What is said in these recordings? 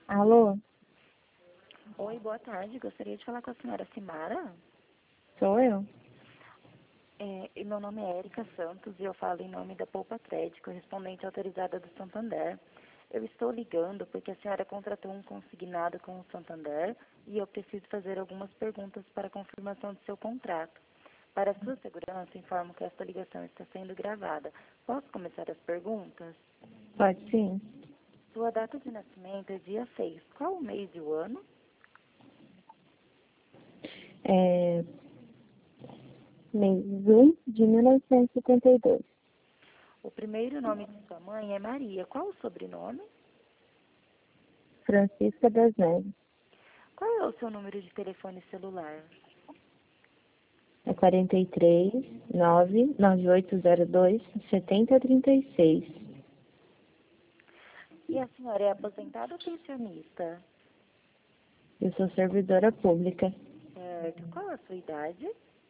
Alô, Oi, boa tarde. Gostaria de falar com a senhora Simara. sou eu? E meu nome é Érica Santos e eu falo em nome da Poupa Crédito, correspondente autorizada do Santander. Eu estou ligando porque a senhora contratou um consignado com o Santander e eu preciso fazer algumas perguntas para confirmação do seu contrato. Para sua segurança, informo que esta ligação está sendo gravada. Posso começar as perguntas? Pode sim. Sua data de nascimento é dia 6. Qual o mês e o ano? É mês 1 de 1972. O primeiro nome de sua mãe é Maria. Qual o sobrenome? Francisca das Neves. Qual é o seu número de telefone celular? É 43 99802 7036. E a senhora é aposentada ou pensionista? Eu sou servidora pública. Certo. Qual a sua idade?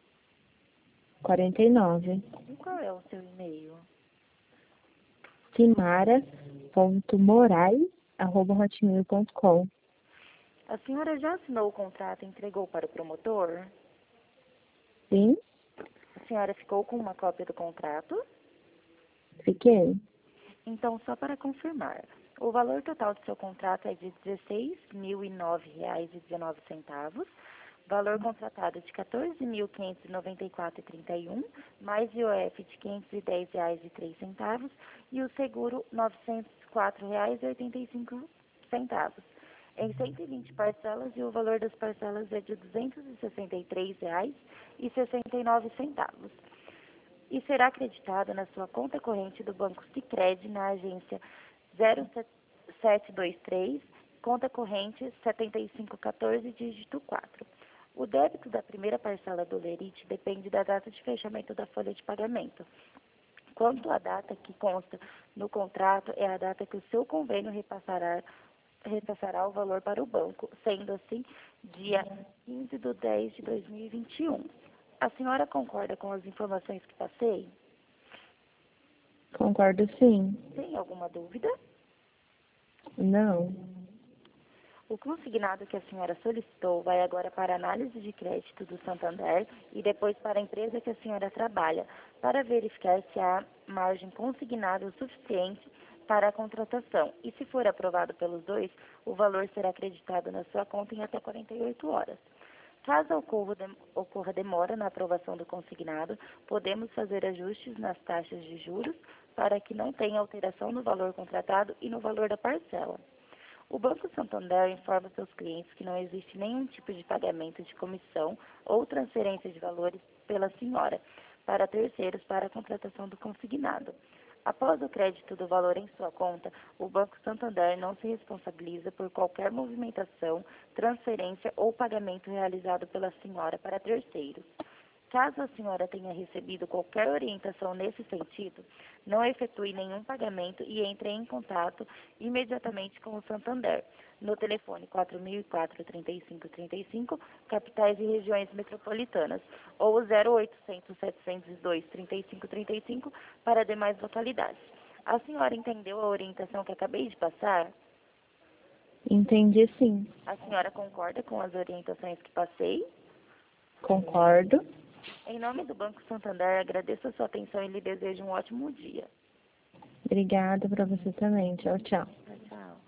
49. E qual é o seu e-mail? simara.morais@hotmail.com. A senhora já assinou o contrato e entregou para o promotor? Sim, A senhora ficou com uma cópia do contrato? fiquei. Então, só para confirmar, o valor total do seu contrato é de R$ 16.009,19. Valor contratado de R$ 14.594,31, mais IOF de R$ 510,03 e o seguro R$ 904,85, em 120 parcelas, e o valor das parcelas é de R$ 263,69. E será acreditado na sua conta corrente do Banco Sicredi na agência 0723, conta corrente 7514, dígito 4. O débito da primeira parcela do Lerite depende da data de fechamento da folha de pagamento. Quanto à data que consta no contrato, é a data que o seu convênio repassará o valor para o banco, sendo assim, dia 15 de 10 de 2021. A senhora concorda com as informações que passei? Concordo sim. Tem alguma dúvida? Não. O consignado que a senhora solicitou vai agora para a análise de crédito do Santander e depois para a empresa que a senhora trabalha, para verificar se há margem consignada o suficiente para a contratação. E se for aprovado pelos dois, o valor será acreditado na sua conta em até 48 horas. Caso ocorra demora na aprovação do consignado, podemos fazer ajustes nas taxas de juros para que não tenha alteração no valor contratado e no valor da parcela. O Banco Santander informa seus clientes que não existe nenhum tipo de pagamento de comissão ou transferência de valores pela senhora para terceiros para a contratação do consignado. Após o crédito do valor em sua conta, o Banco Santander não se responsabiliza por qualquer movimentação, transferência ou pagamento realizado pela senhora para terceiros. Caso a senhora tenha recebido qualquer orientação nesse sentido, não efetue nenhum pagamento e entre em contato imediatamente com o Santander, no telefone 4004-3535, capitais e regiões metropolitanas, ou 0800-702-3535 para demais localidades. A senhora entendeu a orientação que acabei de passar? Entendi sim. A senhora concorda com as orientações que passei? Concordo. Em nome do Banco Santander, agradeço a sua atenção e lhe desejo um ótimo dia. Obrigada para você também. Tchau, tchau. Tchau, tchau.